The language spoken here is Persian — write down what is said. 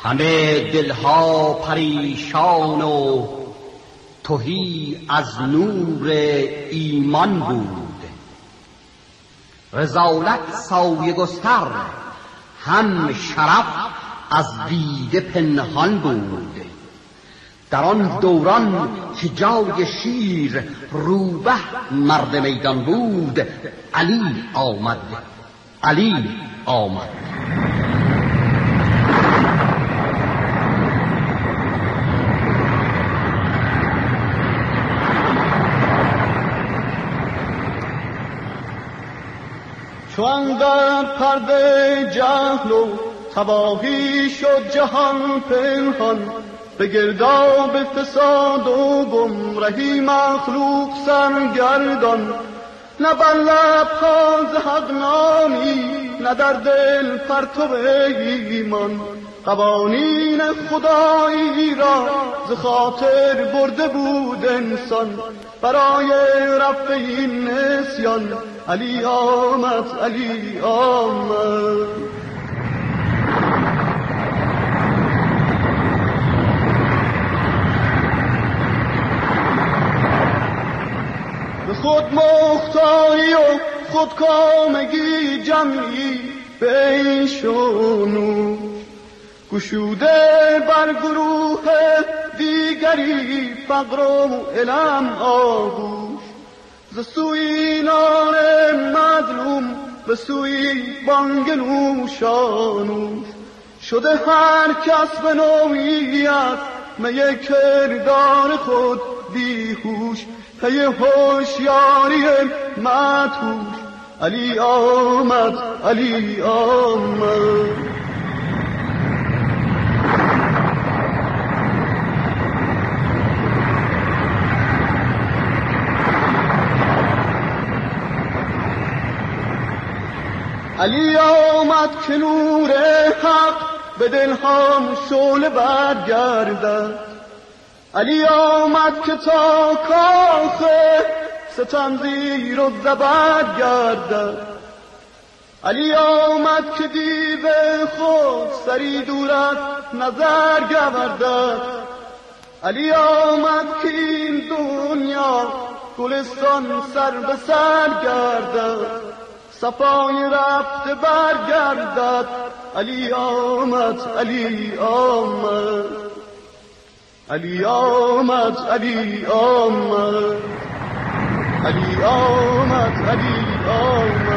همه دلها پریشان و تهی از نور ایمان بود. رذالت سایه گستر هم شرف از دیده پنهان بود. در آن دوران که جای شیر روبه مرد میدان بود، علی آمد، علی آمد. چون در پرده جهل و تباهی شد جهان پنهان، به گرداب فساد و گمرهی مخلوق سرگردان. نه بر لب‌ها ز حق نامی، نه در دل پرتو ایمان. قوانین خدایی را ز خاطر برده بود انسان. برای رفع این نسیان علی آمد، علی آمد. به خود مختاری و خودکامگی جمعی بین شونو، گشوده بر گروه دیگری فقر و علم آغوش. ز سوی نار مظلوم به سوی بانگ نوشانوش، شده هر کس به نوعیت می کردار خود بیهوش. پی هوشیاری مدهوش علی آمد، علی آمد. علی آمد که نور حق به دلهام شعله برگردد. علی آمد که تا کاخ ستم زیر و زبر گردد. علی آمد که دیو خود سری دور از نظر گوردد. علی آمد که این دنیا گلستان سر به سر گردد. صفای رفته برگردد. علی آمد، علی آمد، علی آمد، علی آمد، علی آمد، علی آمد.